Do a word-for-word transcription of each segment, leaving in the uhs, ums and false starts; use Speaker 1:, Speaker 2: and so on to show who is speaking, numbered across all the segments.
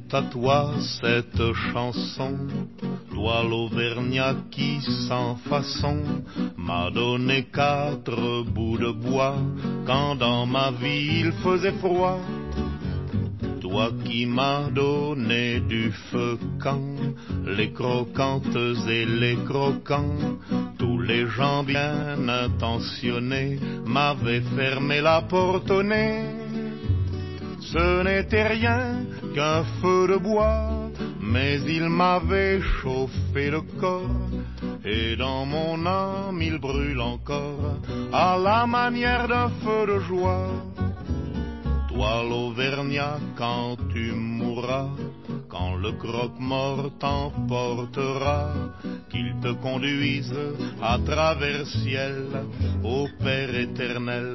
Speaker 1: est à toi cette chanson, toi l'Auvergnat qui sans façon m'a donné quatre bouts de bois quand dans ma vie il faisait froid. Toi qui m'as donné du feu quand les croquantes et les croquants, tous les gens bien intentionnés m'avaient fermé la porte au nez. Ce n'était rien qu'un feu de bois, mais il m'avait chauffé le corps, et dans mon âme il brûle encore, à la manière d'un feu de joie. Toi l'Auvergnat, quand tu mourras, quand le croque-mort t'emportera, qu'il te conduise à travers ciel au Père éternel.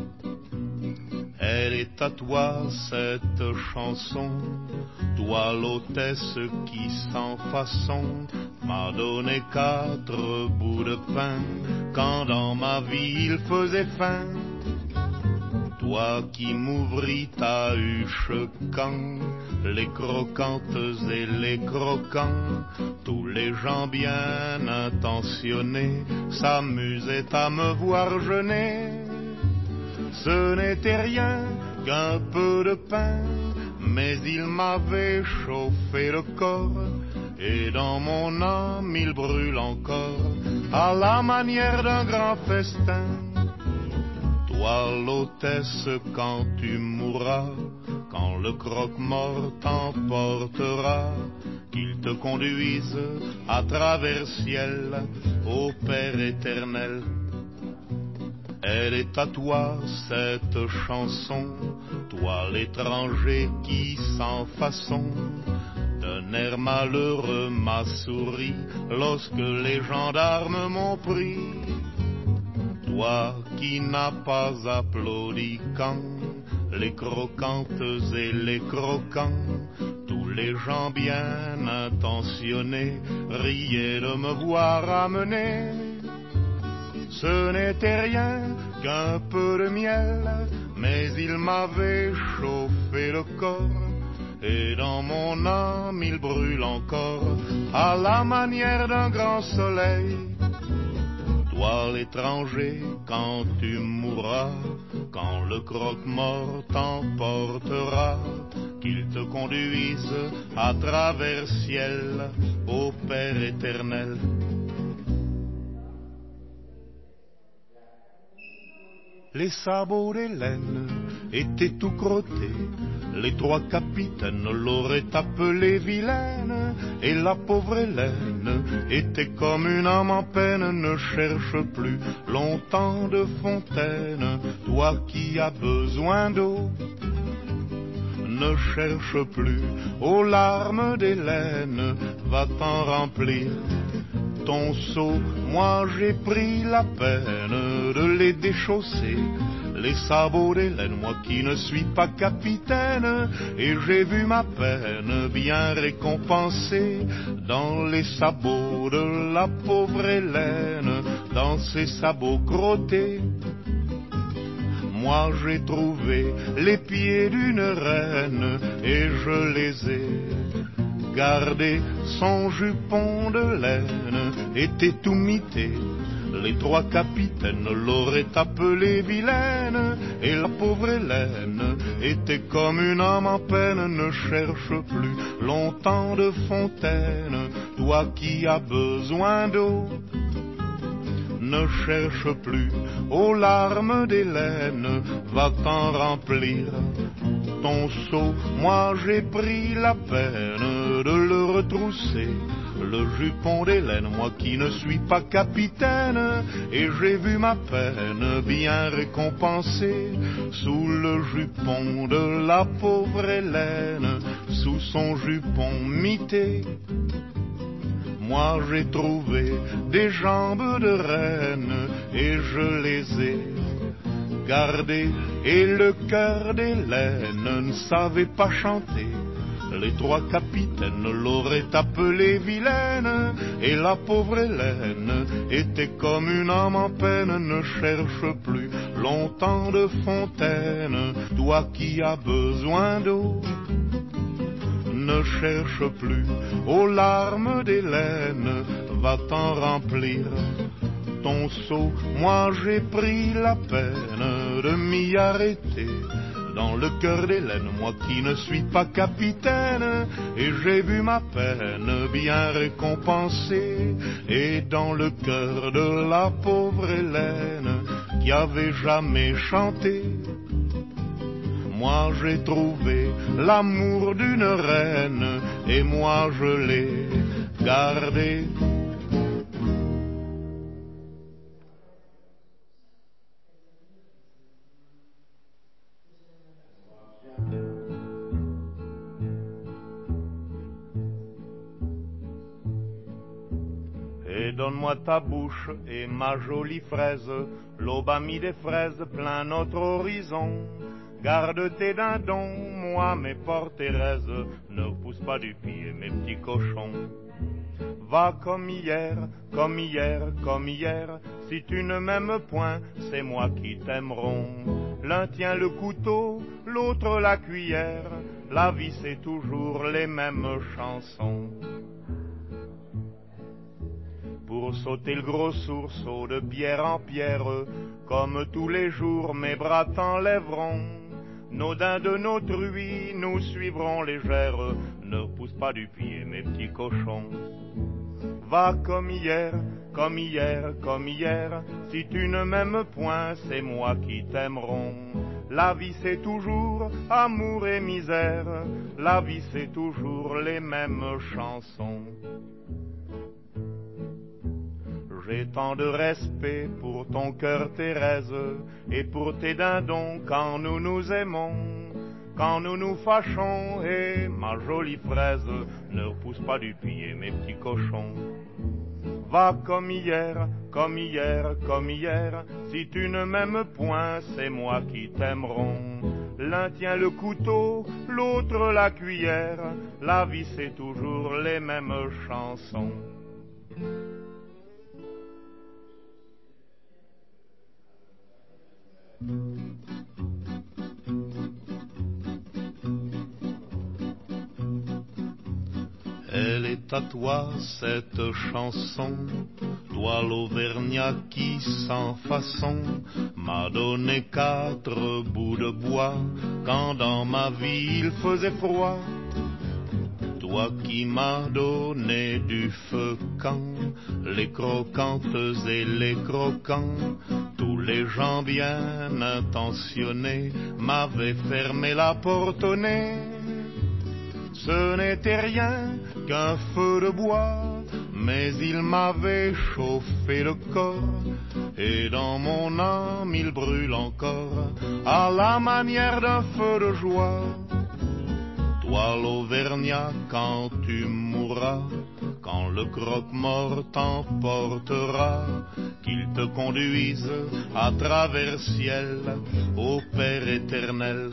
Speaker 1: Elle est à toi cette chanson, toi l'hôtesse qui sans façon m'a donné quatre bouts de pain quand dans ma vie il faisait faim. Toi qui m'ouvris ta huche quand les croquantes et les croquants, tous les gens bien intentionnés s'amusaient à me voir jeûner. Ce n'était rien qu'un peu de pain, mais il m'avait chauffé le corps, et dans mon âme il brûle encore, à la manière d'un grand festin. Toi l'hôtesse, quand tu mourras, quand le croque-mort t'emportera, qu'il te conduise à travers ciel au Père éternel. Elle est à toi cette chanson, toi l'étranger qui sans façon d'un air malheureux m'a souri lorsque les gendarmes m'ont pris. Toi qui n'as pas applaudi quand les croquantes et les croquants, tous les gens bien intentionnés riaient de me voir amener. Ce n'était rien qu'un peu de miel, mais il m'avait chauffé le corps, et dans mon âme il brûle encore, à la manière d'un grand soleil. Toi l'étranger, quand tu mourras, quand le croque-mort t'emportera, qu'il te conduise à travers ciel au Père éternel. Les sabots d'Hélène étaient tout crottés, les trois capitaines l'auraient appelée vilaine, et la pauvre Hélène était comme une âme en peine. Ne cherche plus longtemps de fontaine, toi qui as besoin d'eau. Ne cherche plus aux larmes d'Hélène, va t'en remplir ton seau. Moi j'ai pris la peine de les déchausser, les sabots d'Hélène, moi qui ne suis pas capitaine, et j'ai vu ma peine bien récompensée dans les sabots de la pauvre Hélène, dans ses sabots crottés. Moi j'ai trouvé les pieds d'une reine et je les ai gardés. Son jupon de laine était tout mité, les trois capitaines l'auraient appelée vilaine, et la pauvre Hélène était comme une âme en peine. Ne cherche plus longtemps de fontaine, toi qui as besoin d'eau. Ne cherche plus aux larmes d'Hélène, va t'en remplir ton seau. Moi j'ai pris la peine de le retrousser, le jupon d'Hélène, moi qui ne suis pas capitaine, et j'ai vu ma peine bien récompensée sous le jupon de la pauvre Hélène, sous son jupon mité. Moi j'ai trouvé des jambes de reine et je les ai gardées, et le cœur d'Hélène ne savait pas chanter. Les trois capitaines l'auraient appelée vilaine, et la pauvre Hélène était comme une âme en peine. Ne cherche plus longtemps de fontaine, toi qui as besoin d'eau. ne cherche plus aux larmes d'Hélène, va-t'en remplir ton seau. Moi j'ai pris la peine de m'y arrêter dans le cœur d'Hélène, moi qui ne suis pas capitaine, et j'ai vu ma peine bien récompensée, et dans le cœur de la pauvre Hélène, qui avait jamais chanté, moi j'ai trouvé l'amour d'une reine, et moi je l'ai gardé. Et donne-moi ta bouche et ma jolie fraise, l'aube a mis des fraises plein notre horizon. Garde tes dindons, moi mes portes Thérèse, ne repousse pas du pied mes petits cochons. Va comme hier, comme hier, comme hier, si tu ne m'aimes point, c'est moi qui t'aimerons. L'un tient le couteau, l'autre la cuillère, la vie c'est toujours les mêmes chansons. Pour sauter le gros sourceau de pierre en pierre, comme tous les jours mes bras t'enlèveront. Nos daims de nos truies nous suivront légères, ne repousse pas du pied mes petits cochons. Va comme hier, comme hier, comme hier, si tu ne m'aimes point, c'est moi qui t'aimerons. La vie c'est toujours amour et misère, la vie c'est toujours les mêmes chansons. J'ai tant de respect pour ton cœur Thérèse, et pour tes dindons quand nous nous aimons. Quand nous nous fâchons, et ma jolie fraise, ne repousse pas du pied mes petits cochons. Va comme hier, comme hier, comme hier, si tu ne m'aimes point, c'est moi qui t'aimerons. L'un tient le couteau, l'autre la cuillère, la vie c'est toujours les mêmes chansons. Elle est à toi cette chanson, toi l'Auvergnat qui sans façon m'a donné quatre bouts de bois quand dans ma vie il faisait froid. Toi qui m'as donné du feu quand les croquantes et les croquants, tous les gens bien intentionnés m'avaient fermé la porte au nez. Ce n'était rien qu'un feu de bois, mais il m'avait chauffé le corps, et dans mon âme il brûle encore, à la manière d'un feu de joie. Toi l'Auvergnat, quand tu mourras, quand le croque-mort t'emportera, qu'il te conduise à travers ciel au Père éternel.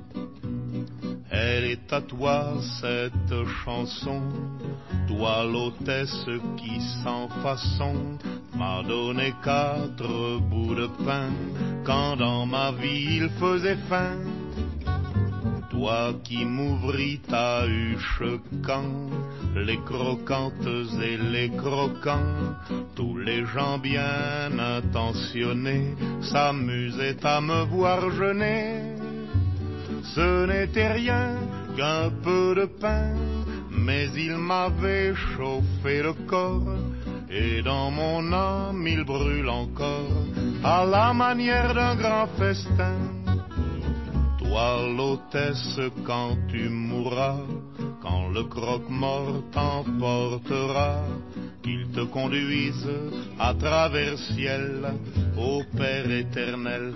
Speaker 1: Elle est à toi cette chanson, toi l'hôtesse qui sans façon m'a donné quatre bouts de pain quand dans ma vie il faisait faim. Toi qui m'ouvris ta huche quand les croquantes et les croquants, tous les gens bien intentionnés s'amusaient à me voir jeûner. Ce n'était rien qu'un peu de pain, mais il m'avait chauffé le corps, et dans mon âme il brûle encore, à la manière d'un grand festin. Toi l'hôtesse, quand tu mourras, quand le croque-mort t'emportera, qu'il te conduise à travers ciel au Père éternel.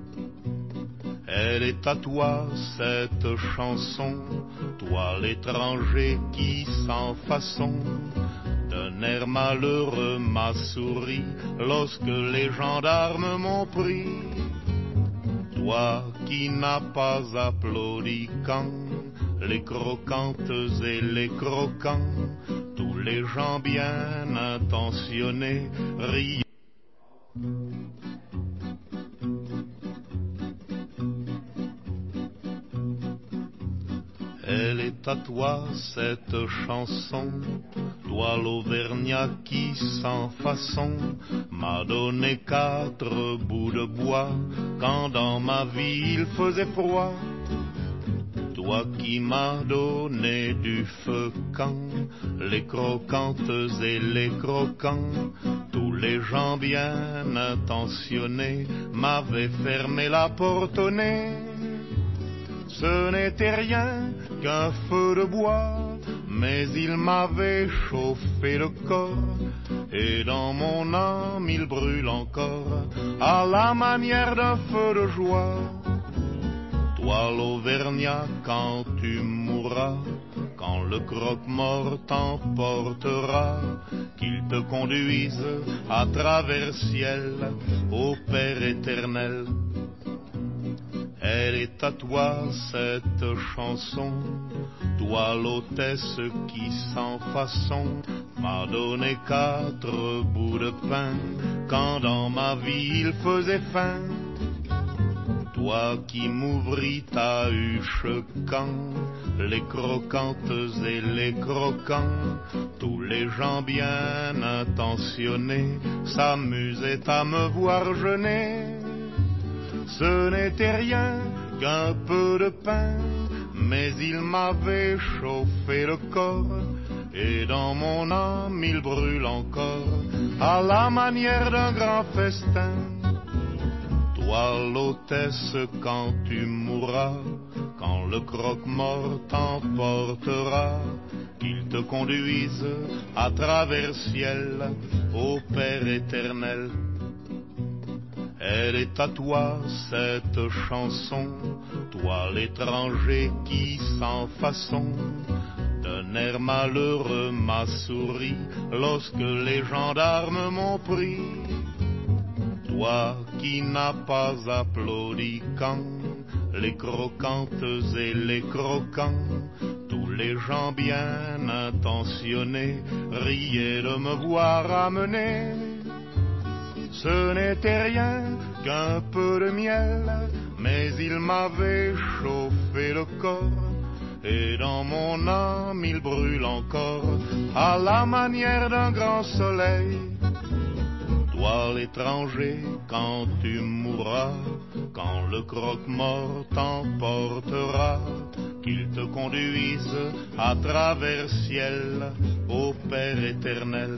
Speaker 1: Elle est à toi cette chanson, toi l'étranger qui sans façon d'un air malheureux m'a souri lorsque les gendarmes m'ont pris. Toi qui n'as pas applaudi quand les croquantes et les croquants, tous les gens bien intentionnés rient. Elle est est à toi cette chanson, toi l'Auvergnat qui sans façon m'a donné quatre bouts de bois quand dans ma vie il faisait froid. Toi qui m'as donné du feu quand les croquantes et les croquants, tous les gens bien intentionnés m'avaient fermé la porte au nez. Ce n'était rien qu'un feu de bois, mais il m'avait chauffé le corps, et dans mon âme il brûle encore, à la manière d'un feu de joie. Toi l'Auvergnat, quand tu mourras, quand le croque-mort t'emportera, qu'il te conduise à travers ciel au Père éternel. Elle est à toi cette chanson, toi l'hôtesse qui sans façon m'a donné quatre bouts de pain quand dans ma vie il faisait faim. Toi qui m'ouvris ta huche quand les croquantes et les croquants, tous les gens bien intentionnés s'amusaient à me voir jeûner. Ce n'était rien qu'un peu de pain, mais il m'avait chauffé le corps, et dans mon âme il brûle encore, à la manière d'un grand festin. Toi l'hôtesse, quand tu mourras, quand le croque-mort t'emportera, qu'il te conduise à travers ciel au Père éternel. Elle est à toi cette chanson, toi l'étranger qui sans façon d'un air malheureux m'a souri lorsque les gendarmes m'ont pris. Toi qui n'as pas applaudi quand les croquantes et les croquants, tous les gens bien intentionnés riaient de me voir amener. Ce n'était rien qu'un peu de miel, mais il m'avait chauffé le corps, et dans mon âme il brûle encore, à la manière d'un grand soleil. Toi l'étranger, quand tu mourras, quand le croque-mort t'emportera, qu'il te conduise à travers ciel au Père éternel.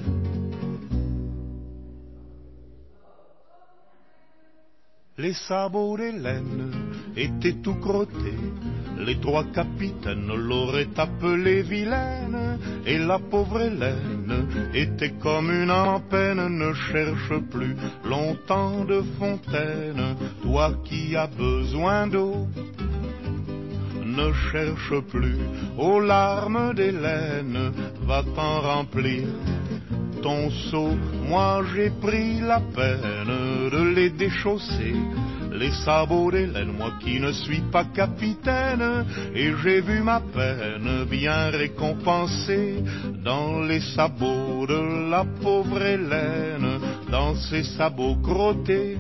Speaker 1: Les sabots d'Hélène étaient tout crottés, les trois capitaines l'auraient appelée vilaine, et la pauvre Hélène était comme une âme en peine. Ne cherche plus longtemps de fontaine, toi qui as besoin d'eau. Ne cherche plus aux larmes d'Hélène, va t'en remplir ton seau. Moi j'ai pris la peine de les déchausser, les sabots d'Hélène, moi qui ne suis pas capitaine, et j'ai vu ma peine bien récompensée dans les sabots de la pauvre Hélène, dans ses sabots crottés.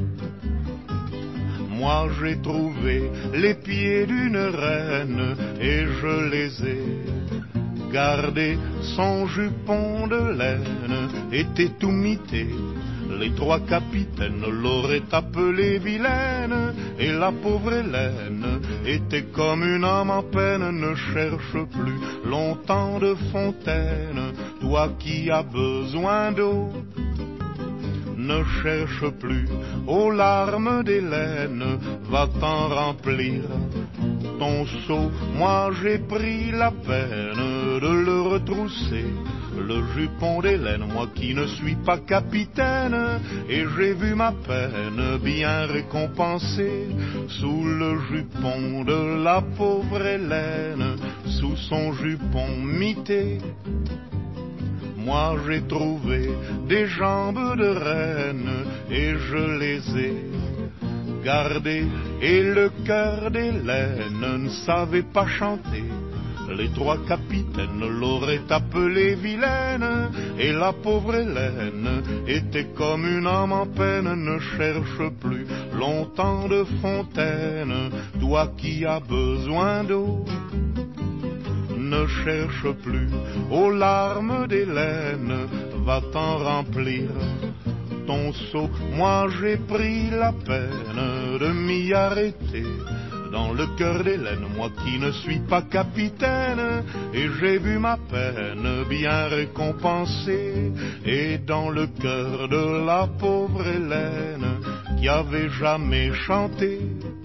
Speaker 1: Moi j'ai trouvé les pieds d'une reine et je les ai gardés. Son jupon de laine était tout mité, les trois capitaines l'auraient appelée vilaine, et la pauvre Hélène était comme une âme en peine. Ne cherche plus longtemps de fontaine, toi qui as besoin d'eau. Ne cherche plus aux larmes d'Hélène, va t'en remplir ton seau. Moi j'ai pris la peine de le retrousser, le jupon d'Hélène, moi qui ne suis pas capitaine, et j'ai vu ma peine bien récompensée sous le jupon de la pauvre Hélène, sous son jupon mité. Moi j'ai trouvé des jambes de reine et je les ai gardées, et le cœur d'Hélène ne savait pas chanter. Les trois capitaines l'auraient appelée vilaine, et la pauvre Hélène était comme une âme en peine. Ne cherche plus longtemps de fontaine, toi qui as besoin d'eau. ne cherche plus aux larmes d'Hélène, va t'en remplir ton seau. Moi j'ai pris la peine de m'y arrêter dans le cœur d'Hélène, moi qui ne suis pas capitaine, et j'ai vu ma peine bien récompensée. Et dans le cœur de la pauvre Hélène, qui avait jamais chanté,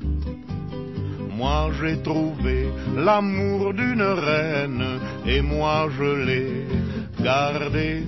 Speaker 1: moi j'ai trouvé l'amour d'une reine, et moi je l'ai gardé.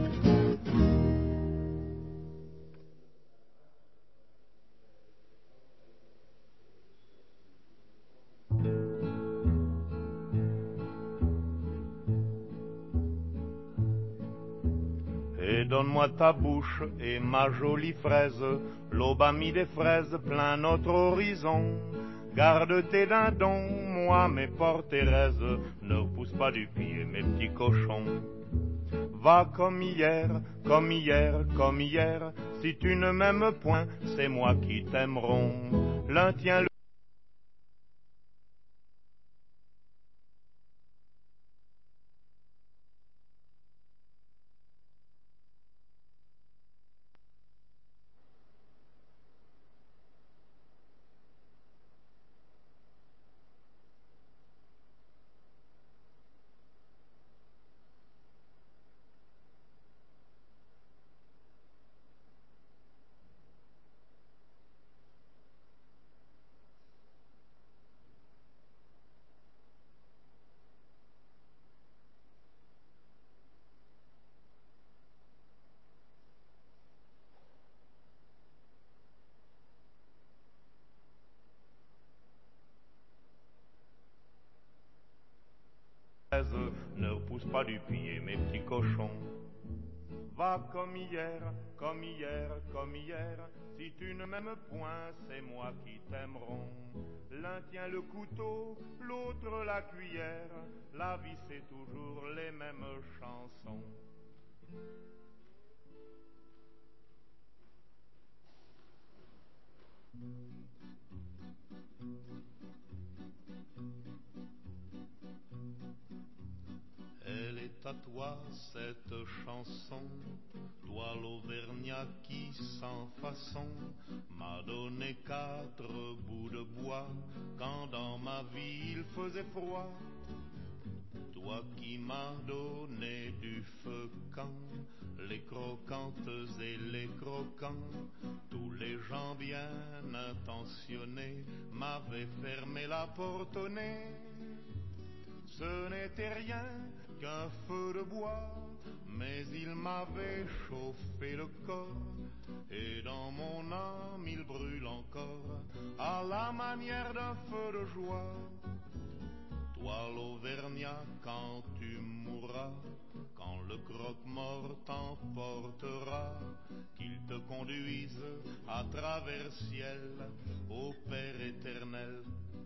Speaker 1: Et donne-moi ta bouche et ma jolie fraise, l'aube a mis des fraises plein notre horizon. Garde tes dindons, moi mes portes Thérèse, ne repousse pas du pied mes petits cochons. Va comme hier, comme hier, comme hier, si tu ne m'aimes point, c'est moi qui t'aimerons. L'un tient le ne repousse pas du pied mes petits cochons. Va comme hier, comme hier, comme hier, si tu ne m'aimes point, c'est moi qui t'aimerons. L'un tient le couteau, l'autre la cuillère, la vie c'est toujours les mêmes chansons. Elle est à toi cette chanson, toi l'Auvergnat qui sans façon m'a donné quatre bouts de bois quand dans ma vie il faisait froid. Toi qui m'as donné du feu quand les croquantes et les croquants, tous les gens bien intentionnés m'avaient fermé la porte au nez. Ce n'était rien qu'un feu de bois, mais il m'avait chauffé le corps, et dans mon âme il brûle encore, à la manière d'un feu de joie. Toi l'Auvergnat, quand tu mourras, quand le croque-mort t'emportera, qu'il te conduise à travers ciel au Père éternel.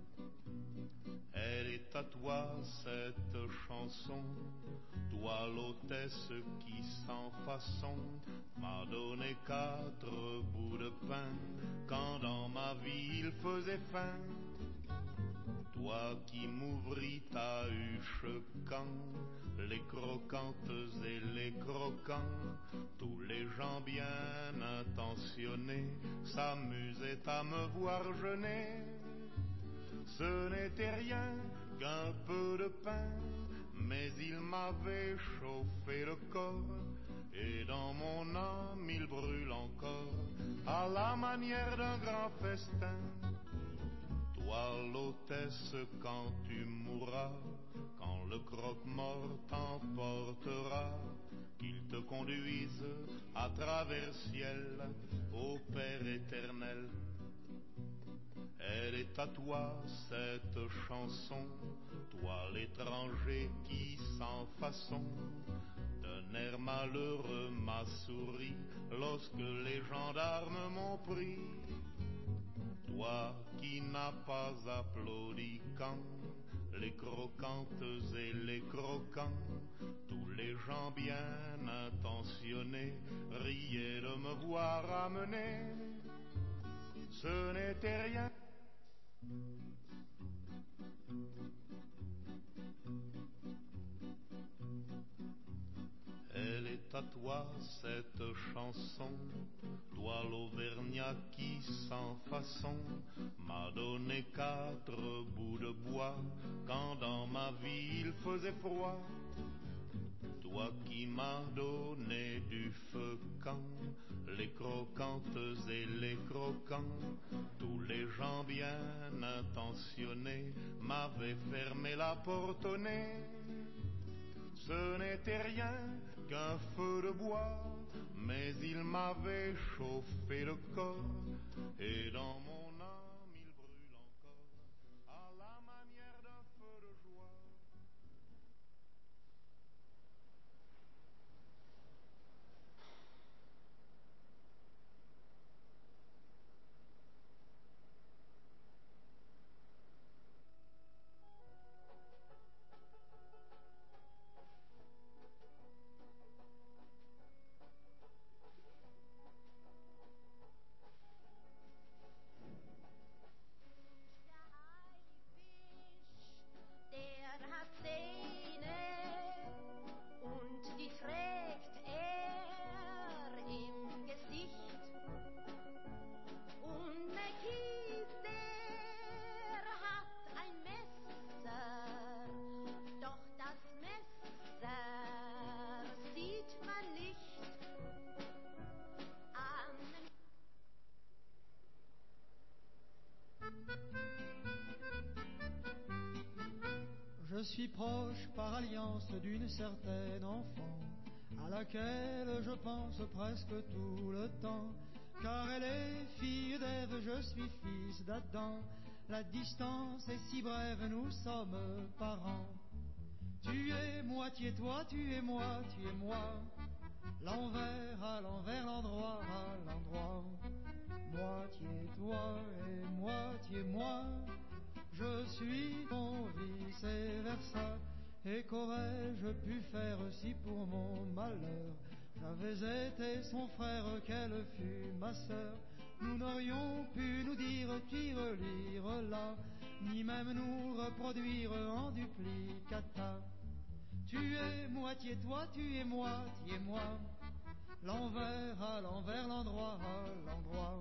Speaker 1: Elle est à toi cette chanson, toi l'hôtesse qui sans façon m'a donné quatre bouts de pain quand dans ma vie il faisait faim. Toi qui m'ouvris ta huche quand les croquantes et les croquants, tous les gens bien intentionnés s'amusaient à me voir jeûner. Ce n'était rien qu'un peu de pain, mais il m'avait chauffé le corps, et dans mon âme il brûle encore, à la manière d'un grand festin. Toi l'hôtesse, quand tu mourras, quand le croque-mort t'emportera, qu'il te conduise à travers ciel au Père éternel. Elle est à toi cette chanson, toi l'étranger qui sans façon d'un air malheureux m'a souri lorsque les gendarmes m'ont pris. Toi qui n'as pas applaudi quand les croquantes et les croquants, tous les gens bien intentionnés riaient de me voir amener. Ce n'était rien. C'est à toi cette chanson, toi l'Auvergnat qui sans façon m'a donné quatre bouts de bois quand dans ma vie il faisait froid. Toi qui m'as donné du feu quand les croquantes et les croquants, tous les gens bien intentionnés m'avaient fermé la porte au nez. Ce n'était rien qu'un feu de bois, mais il m'avait chauffé le corps, et dans mon âme il brûle encore à la manière d'un feu de joie.
Speaker 2: Je suis proche par alliance d'une certaine enfant, à laquelle je pense presque tout le temps, car elle est fille d'Ève, je suis fils d'Adam. La distance est si brève, nous sommes parents. Tu es moitié toi, tu es moi, tu es moi, l'envers à l'envers, l'endroit à l'endroit. Moitié toi et moitié moi, je suis ton vice versa. Et qu'aurais-je pu faire si pour mon malheur j'avais été son frère, qu'elle fût ma sœur? Nous n'aurions pu nous dire qui relire là, ni même nous reproduire en duplicata. Tu es moitié toi, tu es moitié moi, l'envers à l'envers, l'endroit à l'endroit.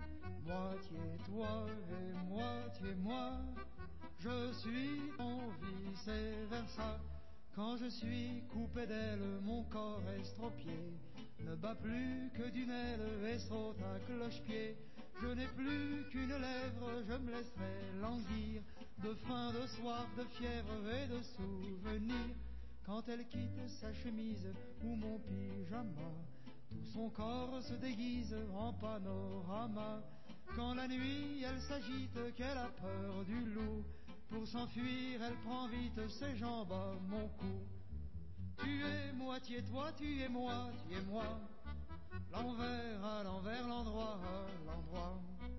Speaker 2: Moitié toi et moitié moi, je suis ton vice versa. Quand je suis coupé d'elle, mon corps estropié ne bat plus que d'une aile et saute à cloche-pied. Je n'ai plus qu'une lèvre, je me laisserai languir de faim, de soif, de fièvre et de souvenirs. Quand elle quitte sa chemise ou mon pyjama, tout son corps se déguise en panorama. Quand la nuit elle s'agite, qu'elle a peur du loup, pour s'enfuir elle prend vite ses jambes à mon cou. Tu es moitié toi, tu es moi, tu es moi, l'envers à l'envers, l'endroit à l'endroit.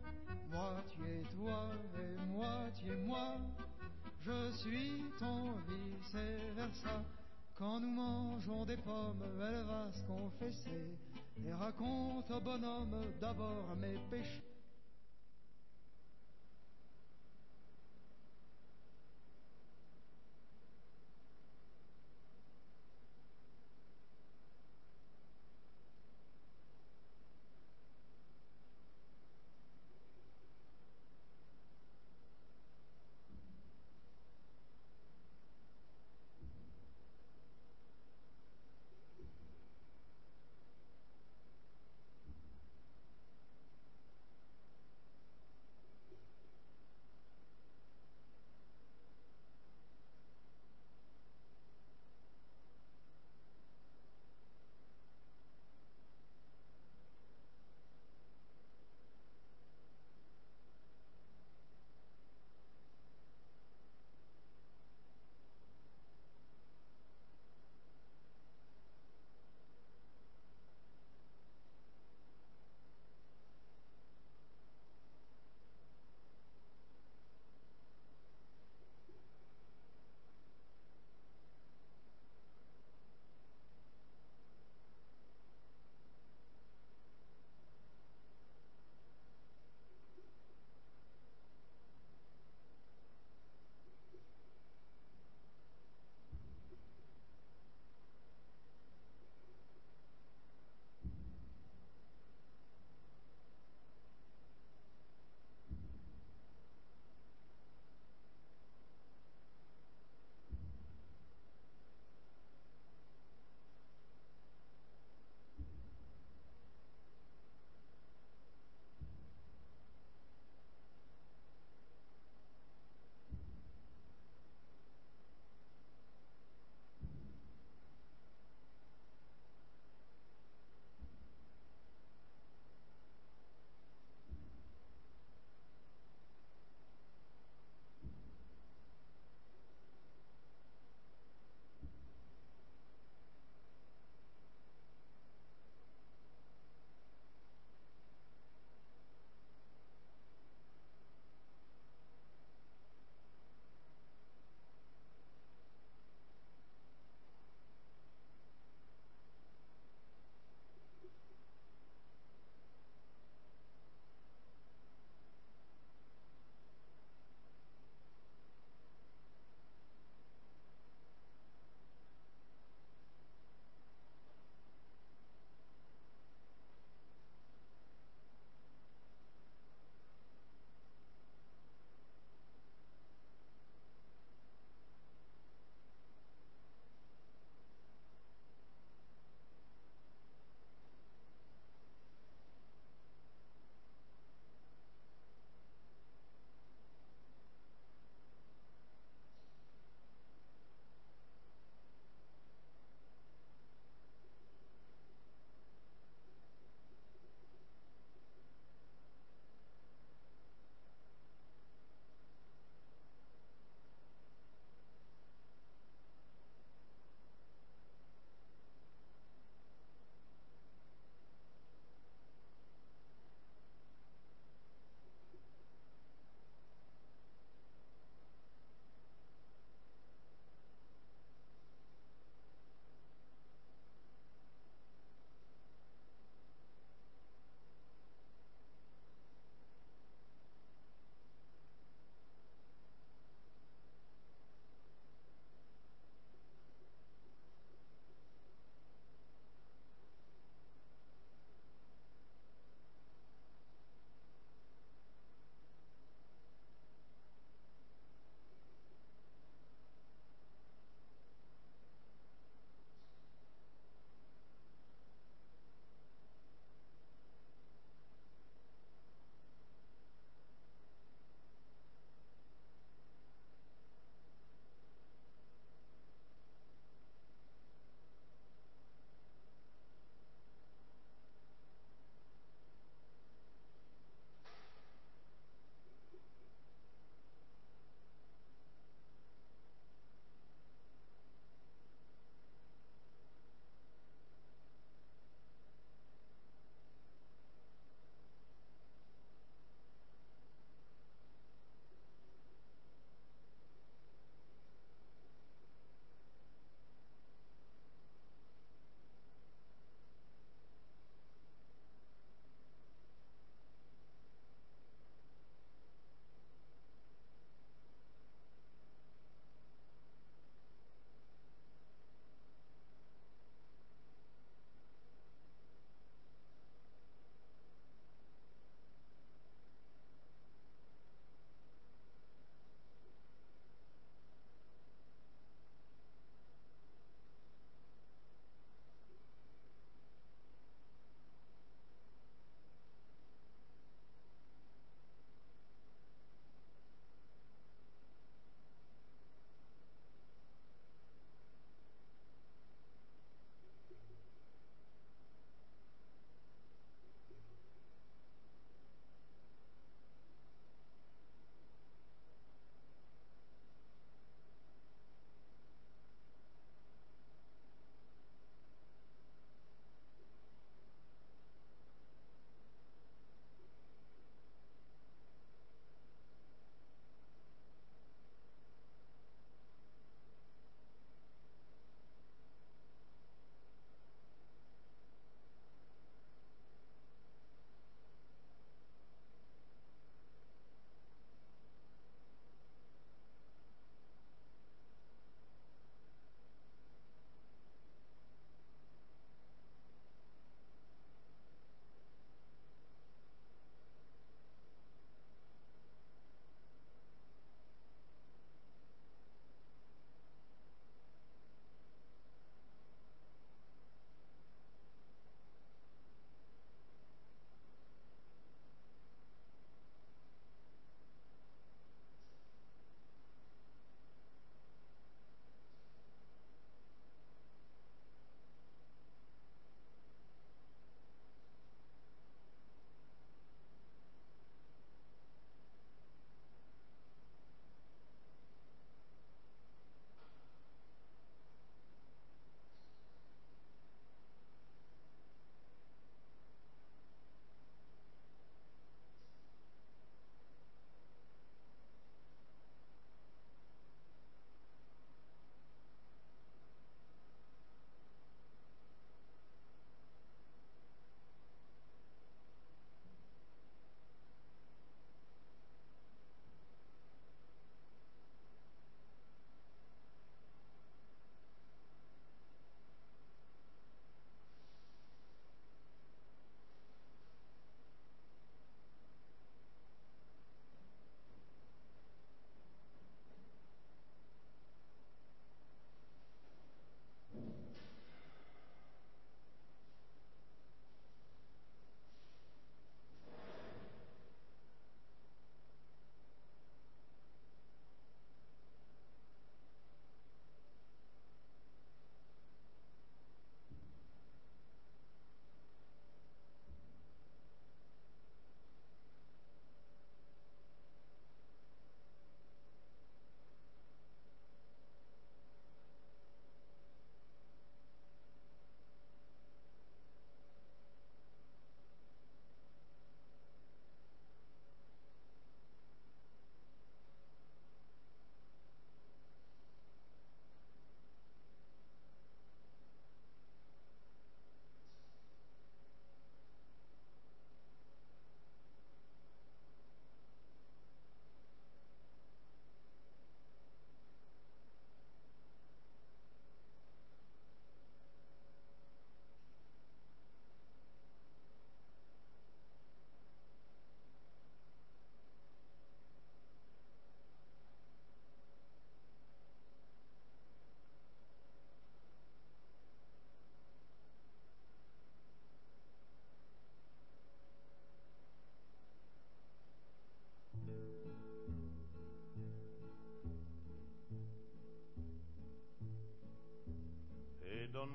Speaker 2: Moitié toi et moitié moi, je suis ton vice versa. Quand nous mangeons des pommes, elle va se confesser et raconte au bonhomme d'abord mes péchés.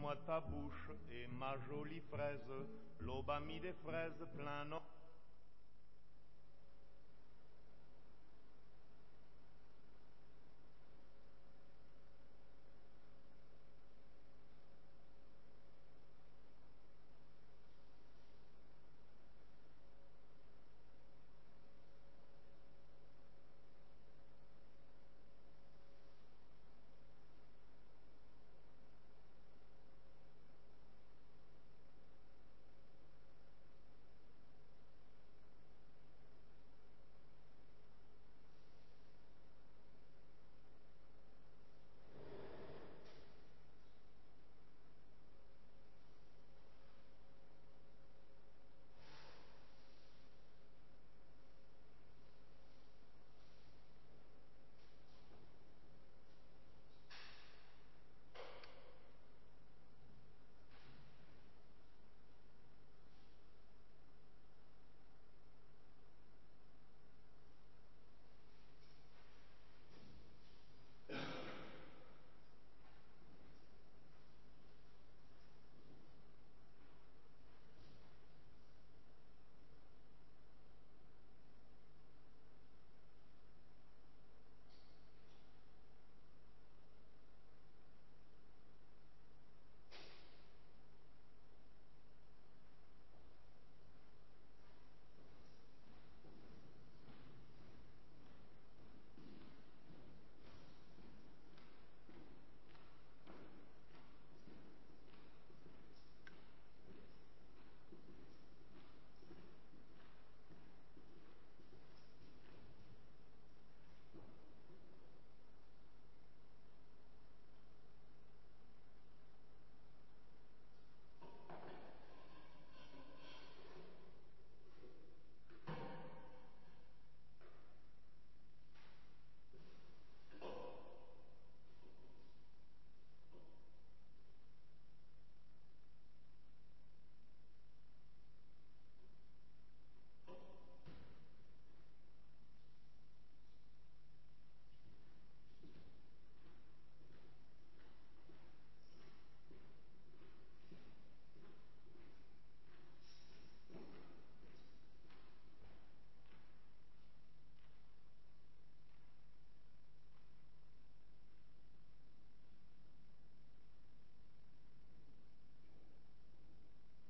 Speaker 1: donne-moi ta bouche et ma jolie fraise. L'aube a mis des fraises plein nord.